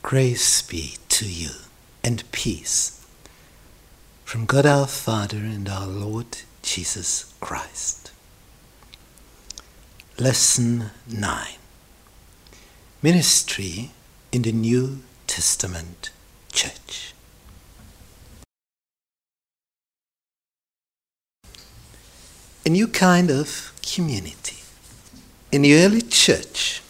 Grace be to you and peace from God our Father and our Lord Jesus Christ. Lesson 9. Ministry in the New Testament Church. A new kind of community. In the early church,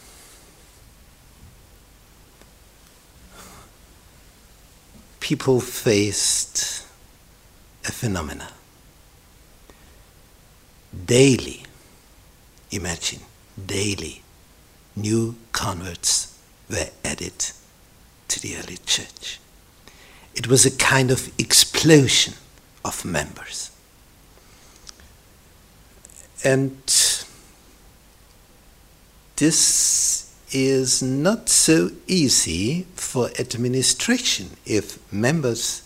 people faced a phenomenon. Daily, imagine, daily, new converts were added to the early church. It was a kind of explosion of members. And this is not so easy for administration if members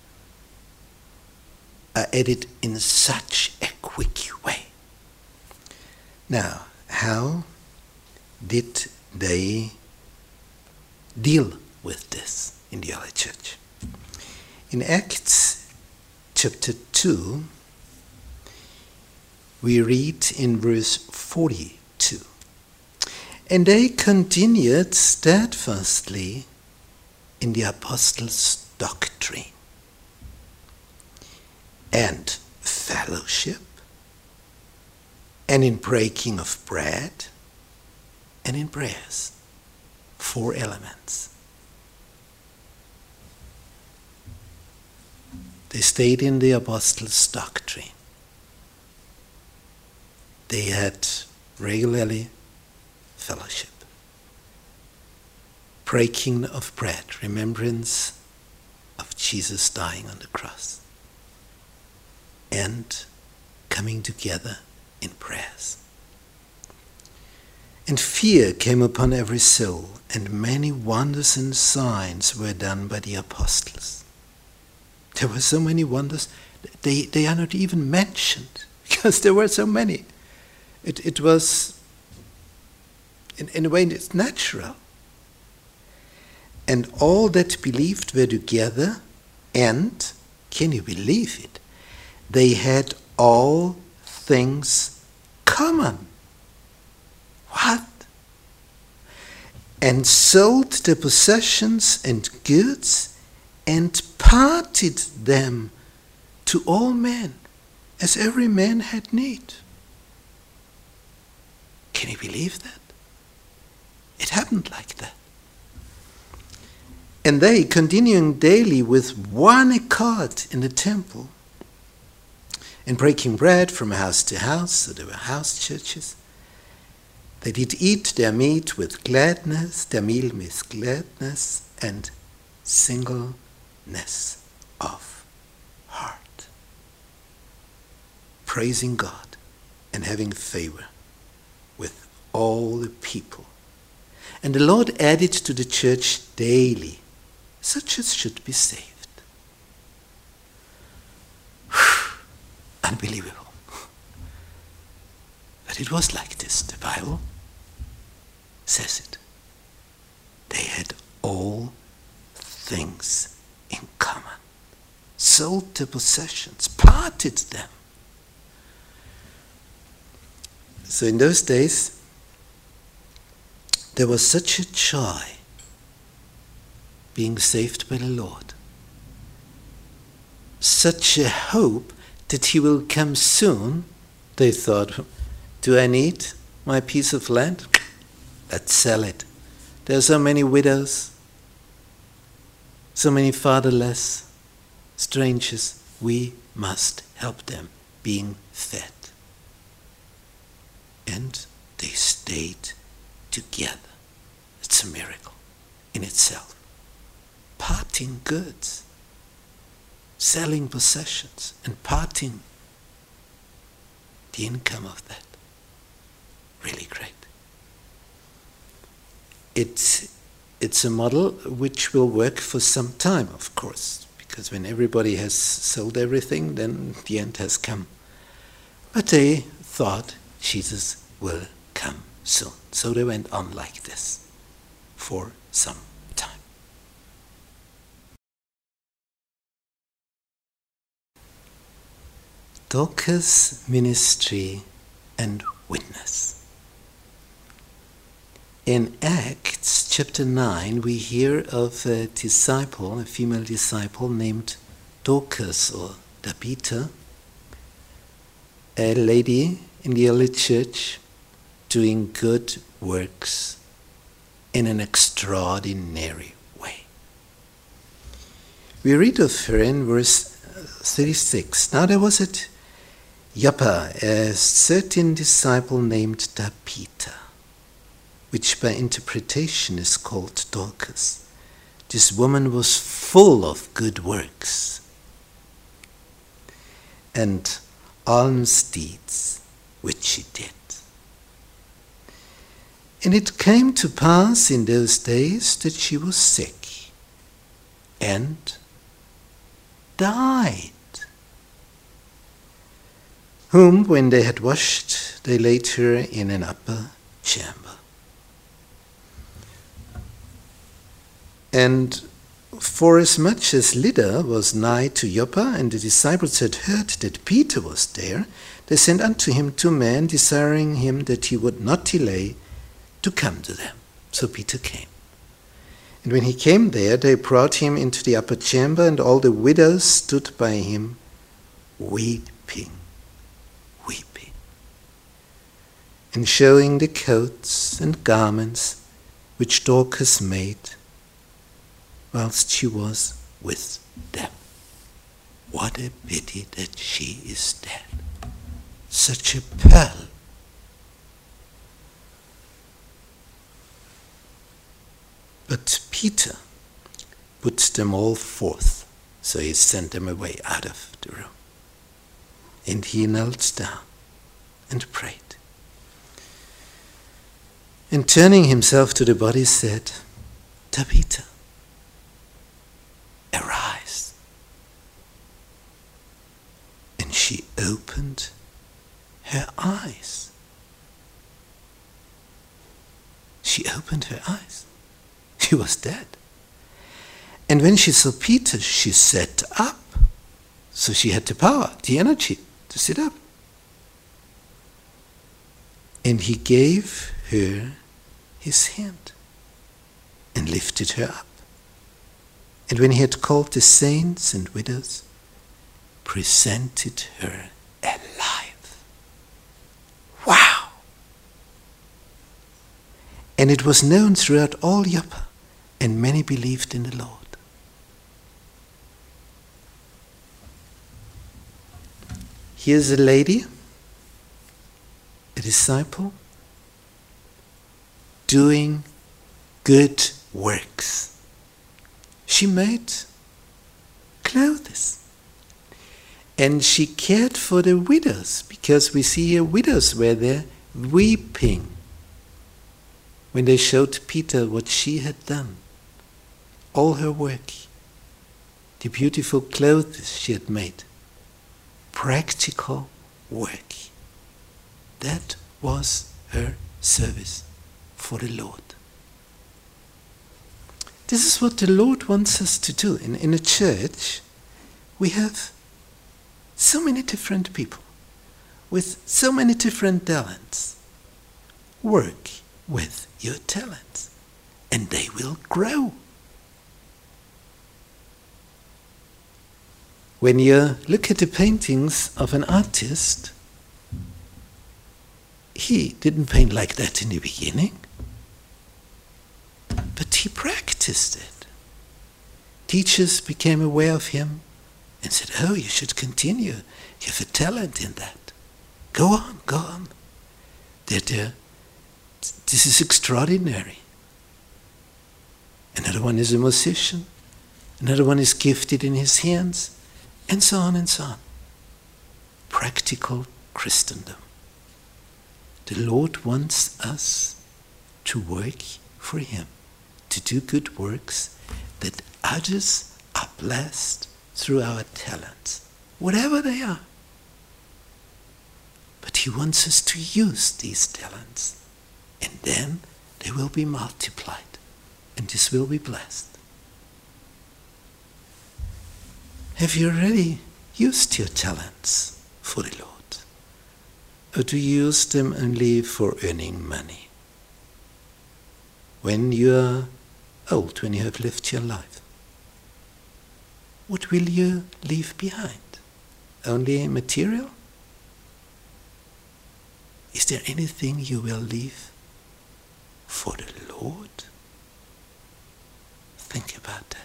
are added in such a quick way. Now, how did they deal with this in the early church? In Acts chapter 2, we read in verse 42, "And they continued steadfastly in the apostles' doctrine and fellowship, and in breaking of bread, and in prayers." 4 elements. They stayed in the apostles' doctrine. They had regularly fellowship. Breaking of bread, remembrance of Jesus dying on the cross. And coming together in prayers. And fear came upon every soul, and many wonders and signs were done by the apostles. There were so many wonders, they are not even mentioned, because there were so many. It was, in a way, it's natural. And all that believed were together, and, can you believe it? They had all things common. What? And sold their possessions and goods, and parted them to all men, as every man had need. Can you believe that? It happened like that. And they, continuing daily with one accord in the temple, and breaking bread from house to house, so there were house churches, they did eat their meat with gladness, their meal with gladness and singleness of heart, praising God and having favor with all the people. And the Lord added to the church daily such as should be saved. Unbelievable. But it was like this. The Bible says it. They had all things in common. Sold their possessions, parted them. So in those days, there was such a joy being saved by the Lord. Such a hope that He will come soon. They thought, do I need my piece of land? Let's sell it. There are so many widows, so many fatherless, strangers. We must help them being fed. And they stayed together. It's a miracle in itself. Parting goods, selling possessions, and parting the income of that. Really great. It's a model which will work for some time, of course, because when everybody has sold everything, then the end has come. But they thought Jesus will come soon. So they went on like this for some time. Dorcas' ministry and witness. In Acts chapter 9, we hear of a disciple, a female disciple named Dorcas or Tabitha, a lady in the early church doing good works in an extraordinary way. We read of her in verse 36. Now there was at Joppa a certain disciple named Tabitha, which by interpretation is called Dorcas. This woman was full of good works and alms deeds which she did. And it came to pass in those days that she was sick and died, whom when they had washed, they laid her in an upper chamber. And forasmuch as Lydda was nigh to Joppa, and the disciples had heard that Peter was there, they sent unto him 2 men, desiring him that he would not delay to come to them. So Peter came. And when he came there, they brought him into the upper chamber, and all the widows stood by him, weeping, and showing the coats and garments which Dorcas made whilst she was with them. What a pity that she is dead. Such a pearl. But Peter put them all forth, so he sent them away out of the room. And he knelt down and prayed. And turning himself to the body said, Tabitha, arise. And she opened her eyes. She opened her eyes. She was dead. And when she saw Peter, she sat up. So she had the power, the energy to sit up. And he gave her his hand and lifted her up. And when he had called the saints and widows, presented her alive. Wow! And it was known throughout all Joppa, and many believed in the Lord. Here's a lady, a disciple, doing good works. She made clothes. And she cared for the widows, because we see here widows were there weeping when they showed Peter what she had done. All her work, the beautiful clothes she had made, practical work. That was her service for the Lord. This is what the Lord wants us to do. In a church, we have so many different people with so many different talents. Work with your talents, and they will grow. When you look at the paintings of an artist, he didn't paint like that in the beginning, but he practiced it. Teachers became aware of him and said, oh, you should continue. You have a talent in that. Go on, go on. This is extraordinary. Another one is a musician. Another one is gifted in his hands. And so on and so on. Practical Christendom. The Lord wants us to work for him, to do good works, that others are blessed through our talents, whatever they are. But he wants us to use these talents, and then they will be multiplied, and this will be blessed. Have you already used your talents for the Lord? Or do you use them only for earning money? When you are old, when you have lived your life, what will you leave behind? Only material? Is there anything you will leave for the Lord? Think about that.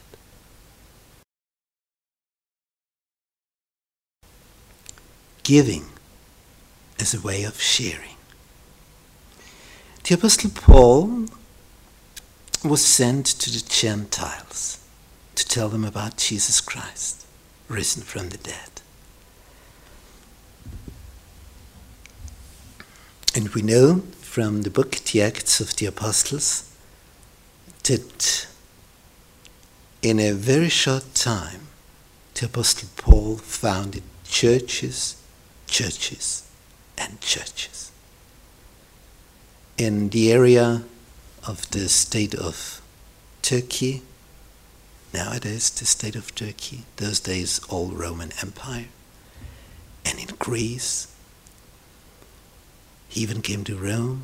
Giving as a way of sharing. The Apostle Paul was sent to the Gentiles to tell them about Jesus Christ, risen from the dead. And we know from the book, The Acts of the Apostles, that in a very short time, the Apostle Paul founded churches, and churches. In the area of the state of Turkey, nowadays the state of Turkey, those days all Roman Empire, and in Greece, he even came to Rome,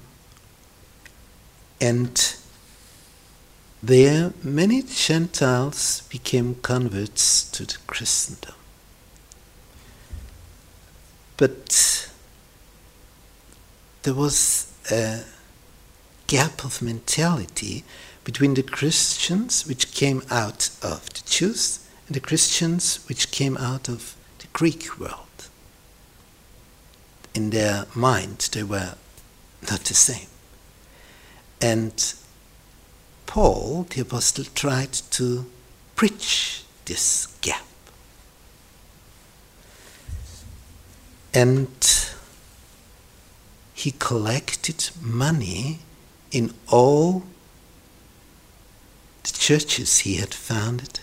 and there many Gentiles became converts to the Christendom. But there was a gap of mentality between the Christians which came out of the Jews and the Christians which came out of the Greek world. In their mind, they were not the same. And Paul, the apostle, tried to bridge this gap. And he collected money in all the churches he had founded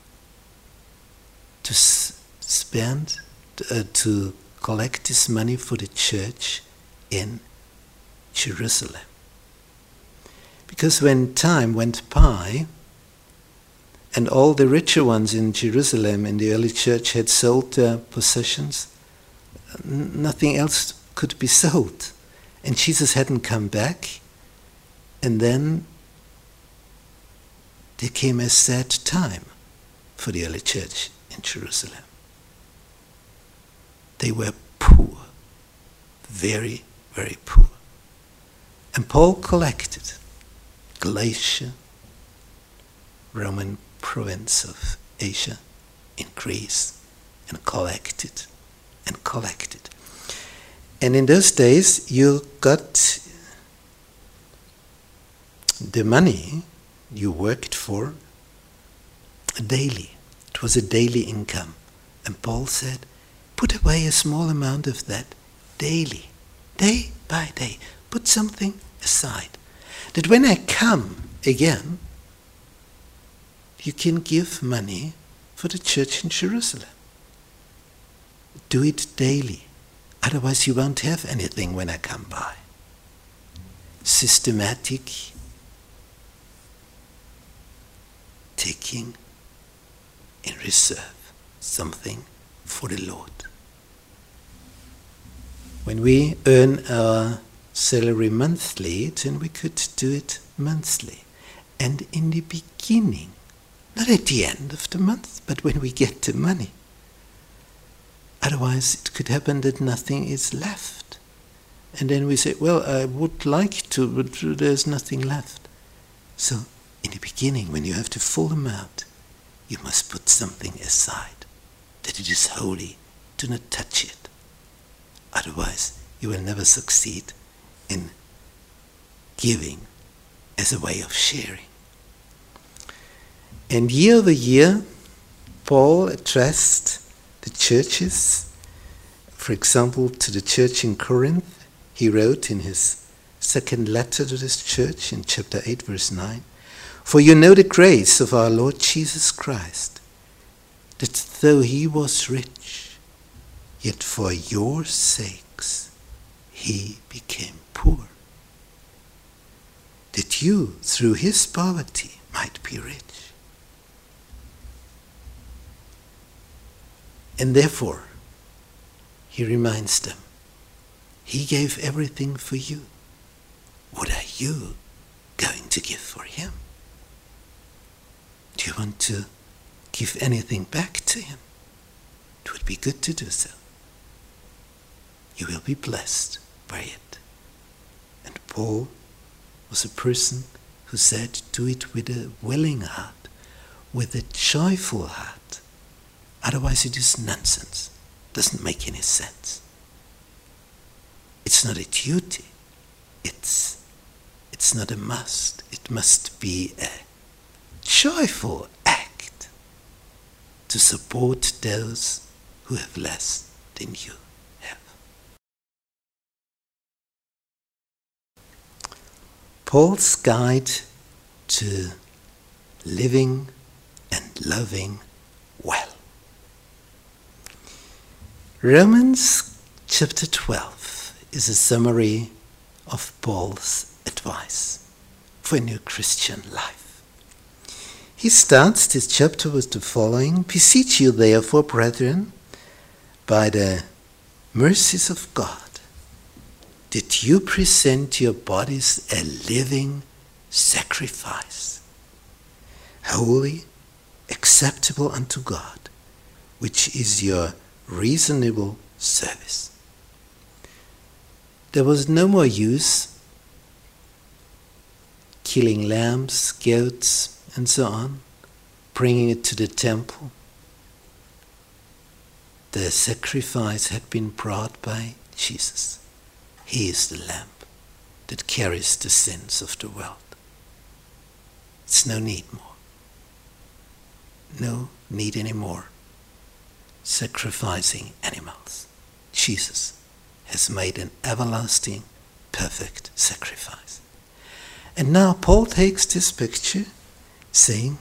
to spend, to collect this money for the church in Jerusalem. Because when time went by and all the richer ones in Jerusalem in the early church had sold their possessions, nothing else could be sold. And Jesus hadn't come back. And then there came a sad time for the early church in Jerusalem. They were poor, very, very poor. And Paul collected Galatia, Roman province of Asia, in Greece, and collected and collected. And in those days, you got the money you worked for daily. It was a daily income. And Paul said, put away a small amount of that daily, day by day. Put something aside. That when I come again, you can give money for the church in Jerusalem. Do it daily. Otherwise you won't have anything when I come by. Systematic taking in reserve something for the Lord. When we earn our salary monthly, then we could do it monthly. And in the beginning, not at the end of the month, but when we get the money. Otherwise, it could happen that nothing is left. And then we say, well, I would like to, but there's nothing left. So, in the beginning, when you have the full amount, you must put something aside, that it is holy. Do not touch it. Otherwise, you will never succeed in giving as a way of sharing. And year over year, Paul addressed the churches. For example, to the church in Corinth, he wrote in his second letter to this church in chapter 8, verse 9, "For you know the grace of our Lord Jesus Christ, that though he was rich, yet for your sakes he became poor, that you through his poverty might be rich. And therefore, he reminds them, he gave everything for you. What are you going to give for him? Do you want to give anything back to him? It would be good to do so. You will be blessed by it. And Paul was a person who said, do it with a willing heart, with a joyful heart. Otherwise it is nonsense. Doesn't make any sense. It's not a duty. It's not a must. It must be a joyful act to support those who have less than you have. Paul's guide to living and loving well. Romans chapter 12 is a summary of Paul's advice for a new Christian life. He starts this chapter with the following: beseech you therefore, brethren, by the mercies of God, that you present your bodies a living sacrifice, holy, acceptable unto God, which is your reasonable service. There was no more use killing lambs, goats, and so on, bringing it to the temple. The sacrifice had been brought by Jesus. He is the lamb that carries the sins of the world. It's no need more. No need anymore sacrificing animals. Jesus has made an everlasting, perfect sacrifice. And now Paul takes this picture saying,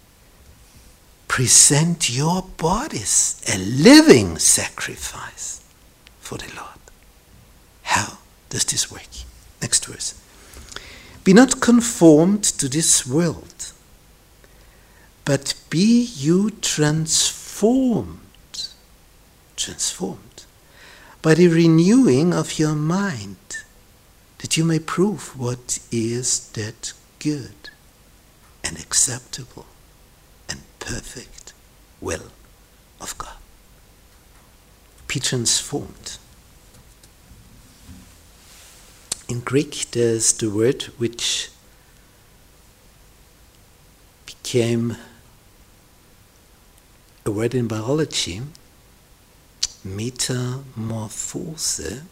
present your bodies a living sacrifice for the Lord. How does this work? Next verse. Be not conformed to this world, but be you transformed by the renewing of your mind, that you may prove what is that good and acceptable and perfect will of God. Be transformed. In Greek, there's the word which became a word in biology, metamorphose,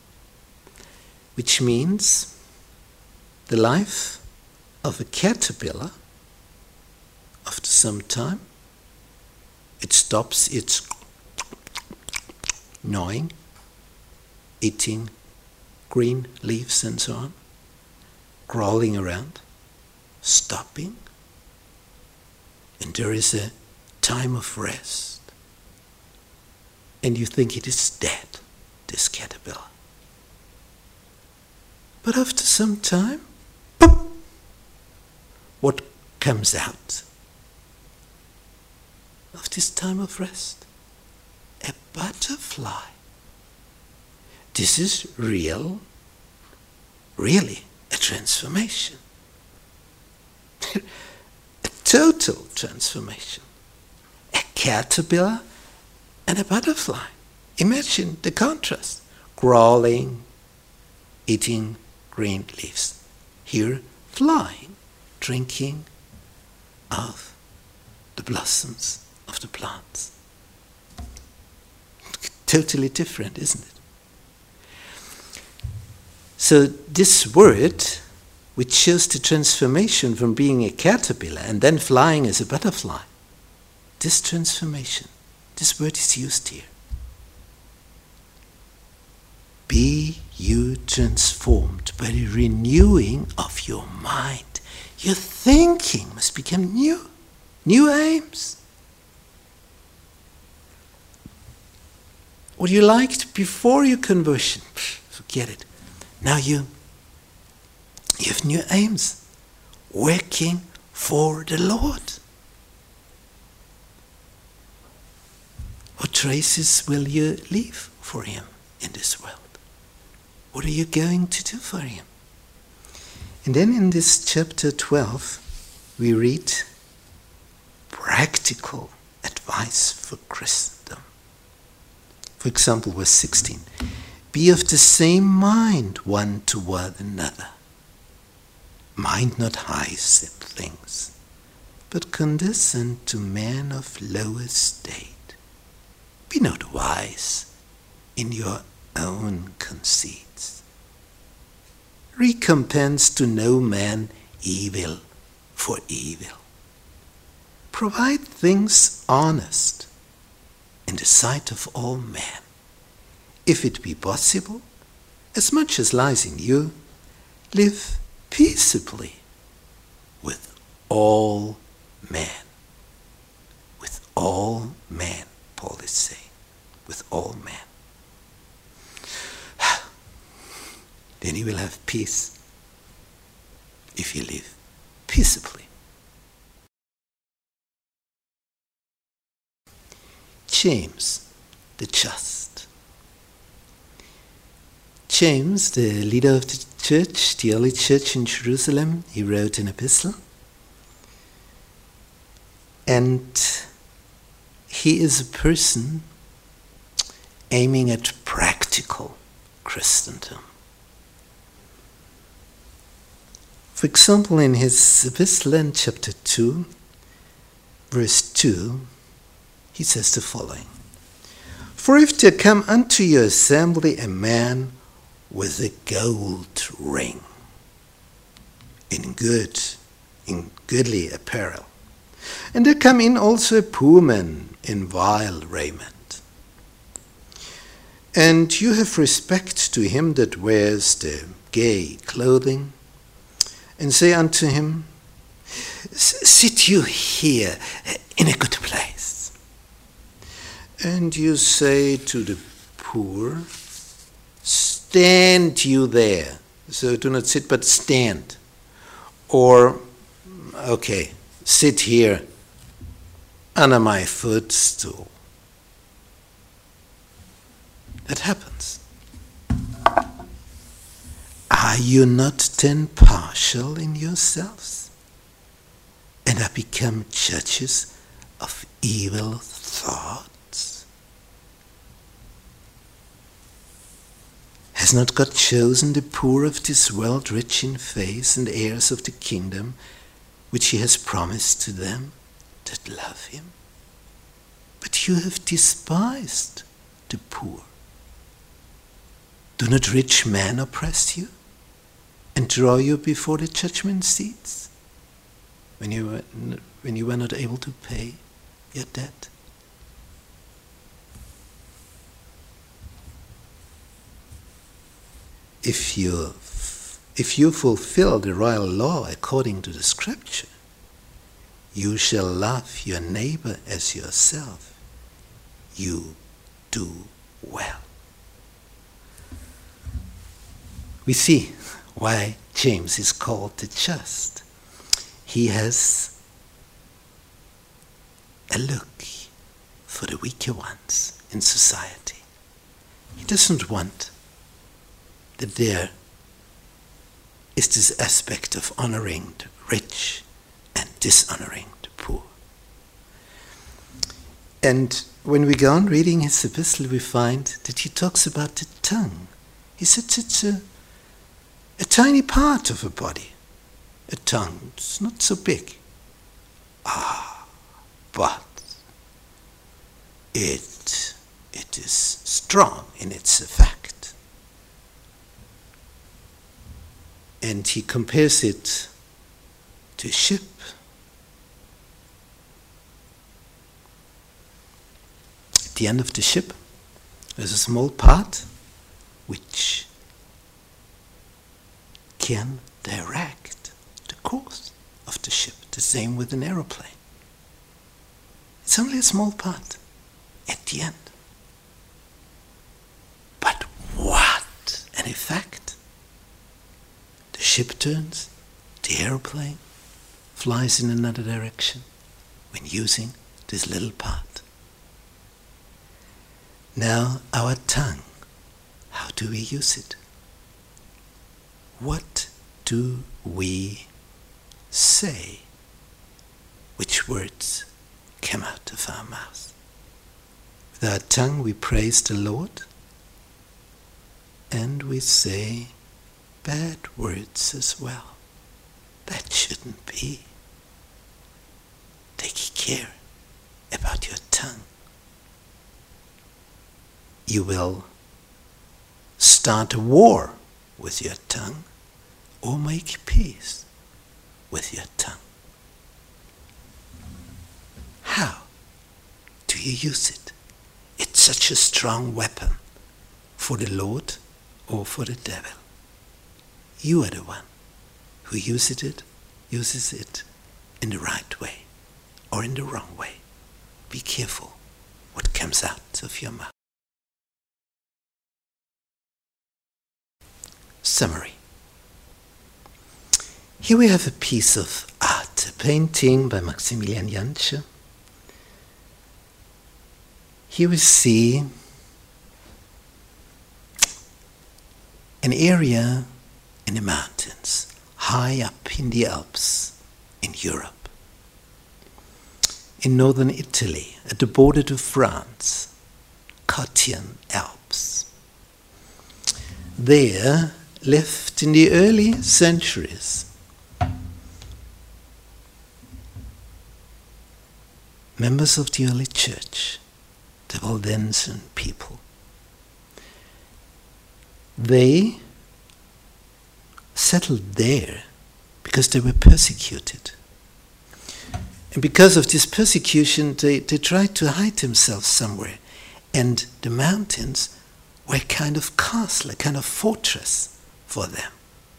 which means the life of a caterpillar. After some time, it stops its gnawing, eating green leaves and so on, crawling around, stopping, and there is a time of rest. And you think it is dead, this caterpillar. But after some time, boop, what comes out of this time of rest? A butterfly. This is really a transformation. A total transformation. A caterpillar and a butterfly. Imagine the contrast. Crawling, eating green leaves. Here, flying, drinking of the blossoms of the plants. Totally different, isn't it? So this word, which shows the transformation from being a caterpillar and then flying as a butterfly, this transformation, this word is used here. Be you transformed by the renewing of your mind. Your thinking must become new aims. What you liked before your conversion, forget it. Now you have new aims, working for the Lord. What traces will you leave for him in this world? What are you going to do for him? And then in this chapter 12, we read practical advice for Christendom. For example, verse 16. Be of the same mind one toward another. Mind not high things, but condescend to men of low estate. Be not wise in your own conceits. Recompense to no man evil for evil. Provide things honest in the sight of all men. If it be possible, as much as lies in you, live peaceably with all men. With all men, Paul is saying. With all men. Then you will have peace if you live peaceably. James, the just. James, the leader of the church, the early church in Jerusalem, he wrote an epistle. And he is a person aiming at practical Christendom. For example, in his epistle in chapter 2, verse 2, he says the following. For if there come unto your assembly a man with a gold ring, in goodly apparel, and there come in also a poor man in vile raiment, and you have respect to him that wears the gay clothing, and say unto him, sit you here in a good place. And you say to the poor, stand you there. So do not sit, but stand. Or, okay, sit here under my footstool. That happens. Are you not then partial in yourselves, and are become judges of evil thoughts? Has not God chosen the poor of this world rich in faith and heirs of the kingdom which he has promised to them that love him? But you have despised the poor. Do not rich men oppress you and draw you before the judgment seats when you were not able to pay your debt? If you fulfill the royal law according to the scripture, you shall love your neighbor as yourself. You do well. We see why James is called the just. He has a look for the weaker ones in society. He doesn't want that there is this aspect of honoring the rich and dishonoring the poor. And when we go on reading his epistle, we find that he talks about the tongue. He says it's a tiny part of a body. A tongue, it's not so big. But it is strong in its effect. And he compares it to a ship. At the end of the ship, there's a small part which can direct the course of the ship. The same with an aeroplane. It's only a small part at the end. But what an effect! The ship turns, the aeroplane flies in another direction when using this little part. Now our tongue, how do we use it? What do we say? Which words come out of our mouth? With our tongue we praise the Lord, and we say bad words as well. That shouldn't be. Take care about your tongue. You will start a war with your tongue or make peace with your tongue. How do you use it? It's such a strong weapon for the Lord or for the devil. You are the one who uses it in the right way or in the wrong way. Be careful what comes out of your mouth. Summary. Here we have a piece of art, a painting by Maximilian Jantsche. Here we see an area in the mountains, high up in the Alps in Europe. In northern Italy, at the border to France, Cottian Alps. There lived in the early centuries members of the early church, the Waldensian people. They settled there because they were persecuted. And because of this persecution, they tried to hide themselves somewhere. And the mountains were a kind of castle, a kind of fortress for them.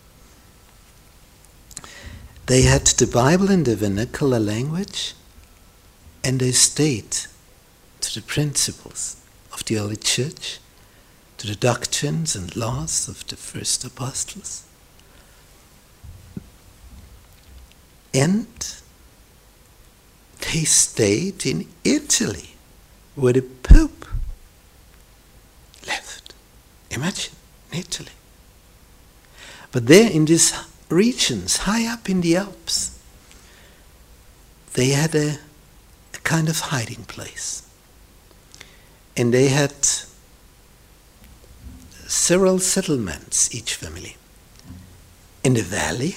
They had the Bible in the vernacular language, and they stayed to the principles of the early church, to the doctrines and laws of the first apostles. And they stayed in Italy, where the Pope lived. Imagine, in Italy. But there in these regions, high up in the Alps, they had a kind of hiding place. And they had several settlements, each family. In the valley,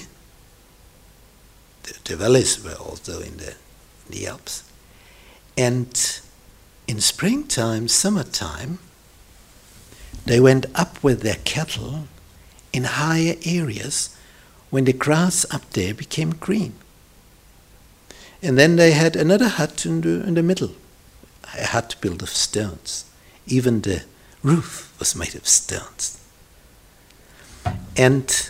the valleys were also in the Alps. And in springtime, summertime, they went up with their cattle in higher areas when the grass up there became green. And then they had another hut in the middle, a hut built of stones. Even the roof was made of stones. And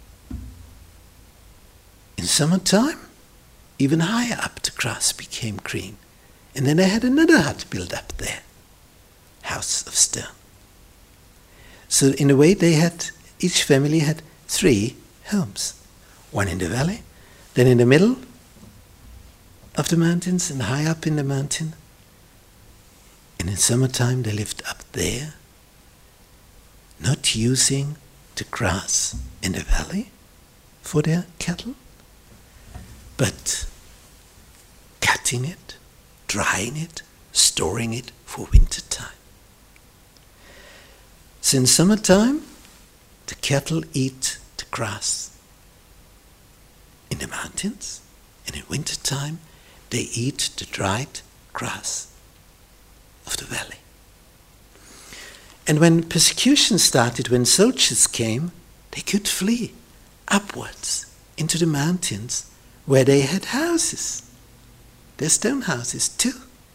in summertime, even higher up, the grass became green. And then they had another hut built up there, house of stone. So in a way, each family had 3 homes. One in the valley, then in the middle of the mountains and high up in the mountain. And in summertime, they lived up there, not using the grass in the valley for their cattle, but cutting it, drying it, storing it for winter time. So in summertime, the cattle eat the grass in the mountains, and in winter time, they eat the dried grass of the valley. And when persecution started, when soldiers came, they could flee upwards into the mountains where they had houses. Their stone houses too.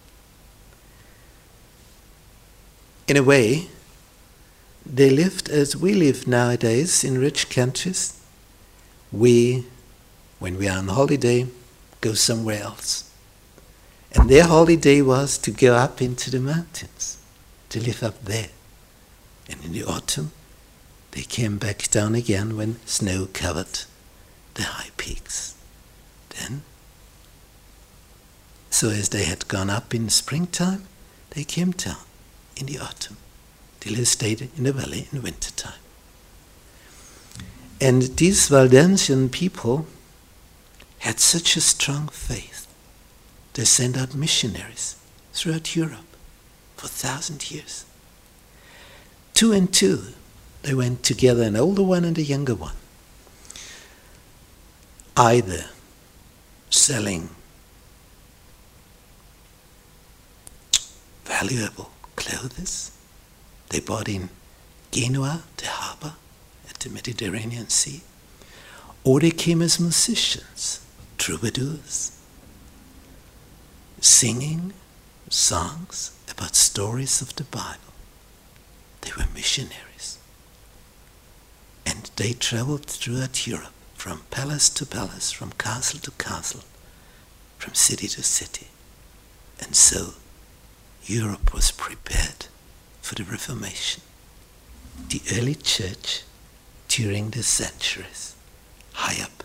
In a way, they lived as we live nowadays in rich countries. We, when we are on holiday, go somewhere else. And their holiday was to go up into the mountains, to live up there. And in the autumn, they came back down again when snow covered the high peaks. Then, so as they had gone up in springtime, they came down in the autumn, till he stayed in the valley in winter time. And these Waldensian people had such a strong faith. They sent out missionaries throughout Europe for 1,000 years. 2 and 2, they went together, an older one and a younger one, either selling valuable clothes they bought in Genoa, the harbor at the Mediterranean Sea, or they came as musicians, troubadours, singing songs about stories of the Bible. They were missionaries. And they traveled throughout Europe, from palace to palace, from castle to castle, from city to city. And so Europe was prepared for the Reformation. The early church during the centuries, high up